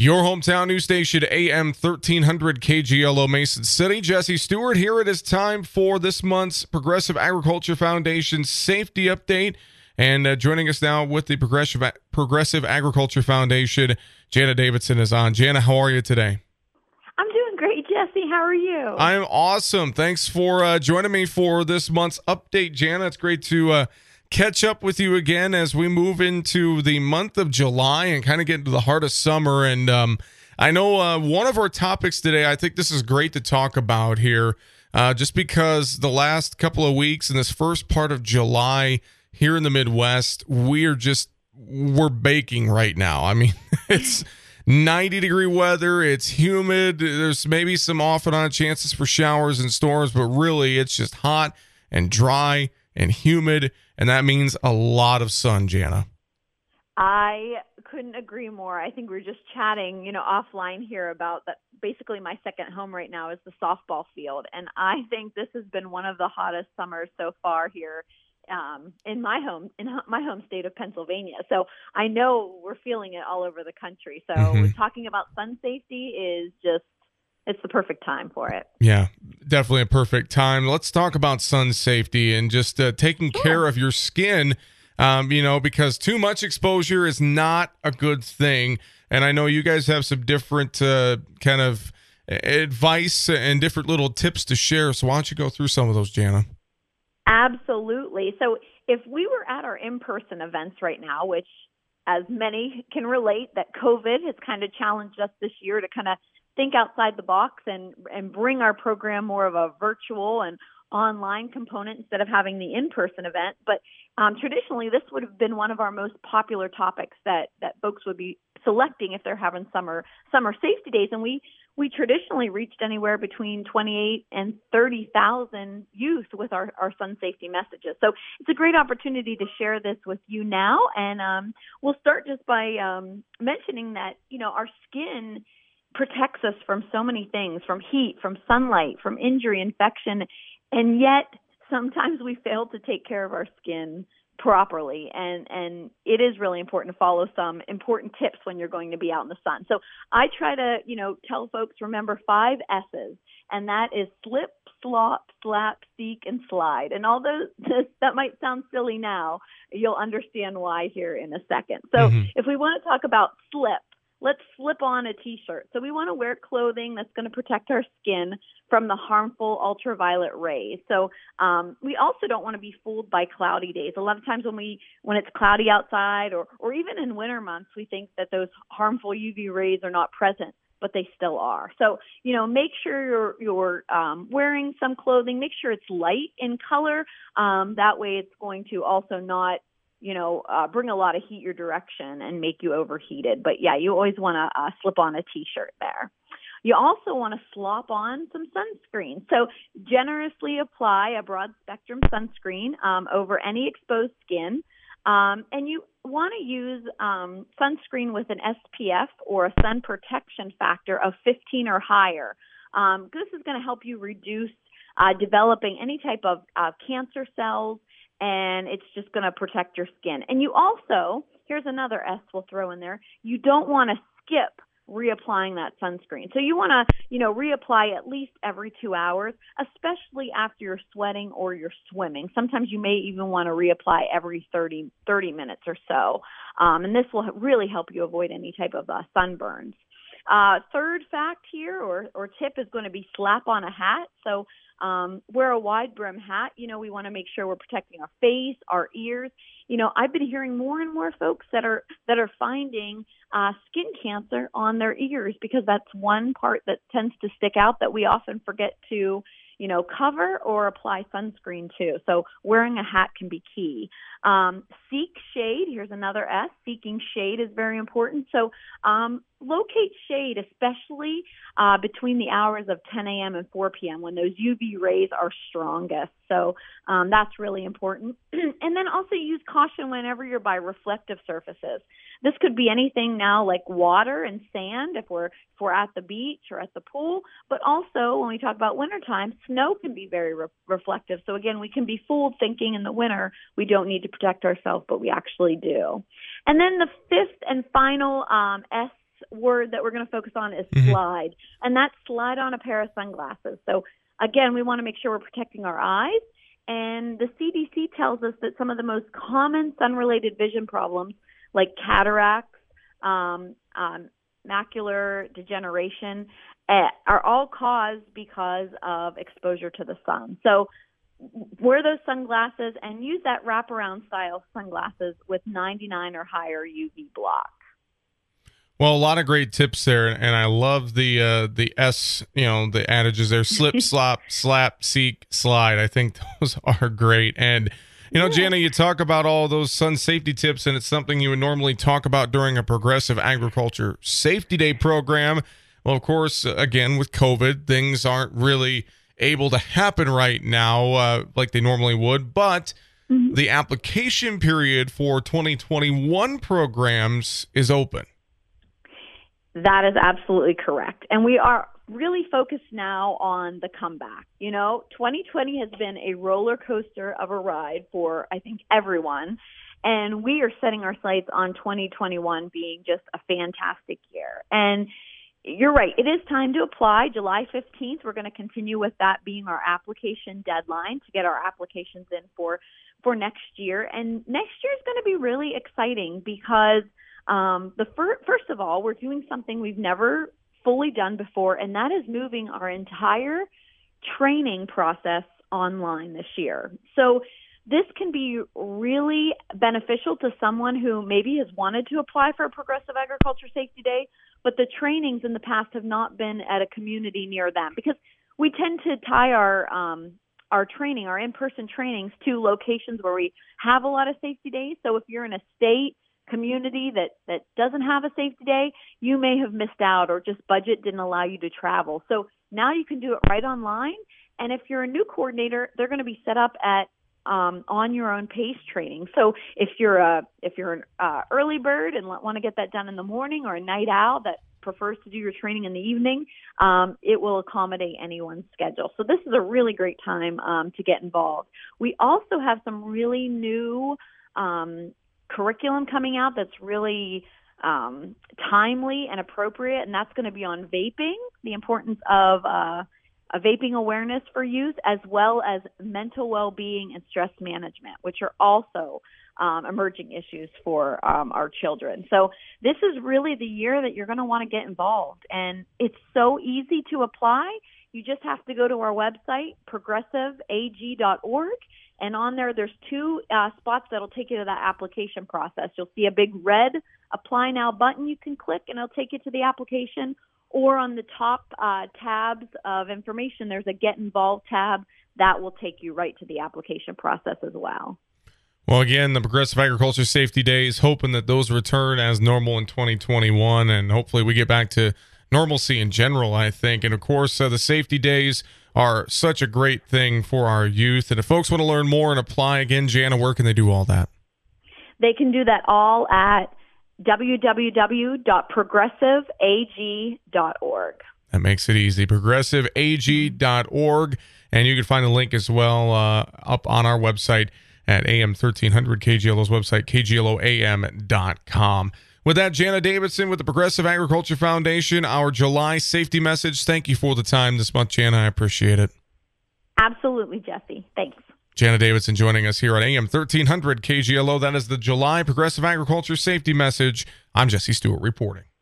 Your hometown news station, AM 1300 KGLO Mason City. Jesse Stewart here. It is time for this month's Progressive Agriculture Foundation Safety Update. And joining us now with the Progressive Agriculture Foundation, Jana Davidson is on. Jana, how are you today? I'm doing great, Jesse. How are you? I'm awesome. Thanks for joining me for this month's update, Jana. It's great to catch up with you again as we move into the month of July and kind of get into the heart of summer. And I know one of our topics today, I think this is great to talk about here, just because the last couple of weeks and this first part of July here in the Midwest, we're baking right now. I mean, it's 90-degree weather. It's humid. There's maybe some off and on chances for showers and storms, but really it's just hot and dry and humid, and that means a lot of sun, Jana. I couldn't agree more. I think we were just chatting, offline here about that. Basically, my second home right now is the softball field, and I think this has been one of the hottest summers so far here in my home state of Pennsylvania. So I know we're feeling it all over the country. So talking about sun safety is it's the perfect time for it. Yeah, definitely a perfect time. Let's talk about sun safety and just taking care of your skin, because too much exposure is not a good thing. And I know you guys have some different kind of advice and different little tips to share. So why don't you go through some of those, Jana? Absolutely. So if we were at our in-person events right now, which as many can relate, that COVID has kind of challenged us this year to kind of think outside the box and bring our program more of a virtual and online component instead of having the in-person event. But traditionally, this would have been one of our most popular topics that folks would be selecting if they're having summer safety days. And we traditionally reached anywhere between 28 and 30,000 youth with our sun safety messages. So it's a great opportunity to share this with you now. And we'll start just by mentioning that, our skin protects us from so many things, from heat, from sunlight, from injury, infection, and yet sometimes we fail to take care of our skin properly. And it is really important to follow some important tips when you're going to be out in the sun. So I try to, tell folks, remember 5 S's, and that is slip, slop, slap, seek, and slide. And although that might sound silly now, you'll understand why here in a second. So if we want to talk about slip, let's slip on a T-shirt. So we want to wear clothing that's going to protect our skin from the harmful ultraviolet rays. So we also don't want to be fooled by cloudy days. A lot of times when it's cloudy outside or even in winter months, we think that those harmful UV rays are not present, but they still are. So, make sure you're wearing some clothing. Make sure it's light in color. That way it's going to also not bring a lot of heat your direction and make you overheated. But yeah, you always want to slip on a T-shirt there. You also want to slop on some sunscreen. So generously apply a broad spectrum sunscreen over any exposed skin. And you want to use sunscreen with an SPF or a sun protection factor of 15 or higher. This is going to help you reduce developing any type of cancer cells, and it's just going to protect your skin. And you also, here's another S we'll throw in there, you don't want to skip reapplying that sunscreen. So you want to, reapply at least every 2 hours, especially after you're sweating or you're swimming. Sometimes you may even want to reapply every 30 minutes or so. And this will really help you avoid any type of sunburns. Third fact here or tip is going to be slap on a hat. So wear a wide brim hat. We want to make sure we're protecting our face, our ears. I've been hearing more and more folks that are finding skin cancer on their ears because that's one part that tends to stick out that we often forget to cover or apply sunscreen to. So wearing a hat can be key. Seek shade. Here's another S. Seeking shade is very important. So locate shade, especially between the hours of 10 a.m. and 4 p.m. when those UV rays are strongest. So that's really important. And then also use caution whenever you're by reflective surfaces. This could be anything now like water and sand if we're at the beach or at the pool, but also when we talk about wintertime, snow can be very reflective. So again, we can be fooled thinking in the winter we don't need to protect ourselves, but we actually do. And then the fifth and final S word that we're going to focus on is slide, and that's slide on a pair of sunglasses. So again, we want to make sure we're protecting our eyes. And the CDC tells us that some of the most common sun-related vision problems, like cataracts, macular degeneration, are all caused because of exposure to the sun. So wear those sunglasses and use that wraparound style sunglasses with 99 or higher UV block. Well, a lot of great tips there, and I love the S, the adages there: slip, slap, seek, slide. I think those are great. And Jana, you talk about all those sun safety tips, and it's something you would normally talk about during a Progressive Agriculture Safety Day program. Well, of course, again, with COVID, things aren't really able to happen right now like they normally would, but the application period for 2021 programs is open. That is absolutely correct. And we are really focused now on the comeback. 2020 has been a roller coaster of a ride for, I think, everyone. And we are setting our sights on 2021 being just a fantastic year. And you're right. It is time to apply. July 15th, we're going to continue with that being our application deadline to get our applications in for next year. And next year is going to be really exciting because first of all, we're doing something we've never fully done before, and that is moving our entire training process online this year. So this can be really beneficial to someone who maybe has wanted to apply for a Progressive Agriculture Safety Day, but the trainings in the past have not been at a community near them, because we tend to tie our training, our in-person trainings, to locations where we have a lot of safety days. So if you're in a state community that doesn't have a safety day, you may have missed out, or just budget didn't allow you to travel. So now you can do it right online. And if you're a new coordinator, they're going to be set up at on your own pace training. So if you're an early bird and want to get that done in the morning, or a night owl that prefers to do your training in the evening, it will accommodate anyone's schedule. So this is a really great time to get involved. We also have some really new curriculum coming out that's really timely and appropriate, and that's going to be on vaping, the importance of a vaping awareness for youth, as well as mental well-being and stress management, which are also emerging issues for our children. So this is really the year that you're going to want to get involved, and it's so easy to apply. You just have to go to our website, progressiveag.org, and on there's two spots that'll take you to that application process. You'll see a big red Apply Now button you can click, and it'll take you to the application. Or on the top tabs of information, there's a Get Involved tab that will take you right to the application process as well. Well, again, the Progressive Agriculture Safety Day is hoping that those return as normal in 2021, and hopefully we get back to normalcy in general, I think. And, of course, the safety days are such a great thing for our youth. And if folks want to learn more and apply, again, Jana, where can they do all that? They can do that all at www.progressiveag.org. That makes it easy. progressiveag.org. And you can find the link as well up on our website at AM1300, KGLO's website, kgloam.com. With that, Jana Davidson with the Progressive Agriculture Foundation, our July safety message. Thank you for the time this month, Jana. I appreciate it. Absolutely, Jesse. Thanks. Jana Davidson joining us here on AM 1300 KGLO. That is the July Progressive Agriculture Safety Message. I'm Jesse Stewart reporting.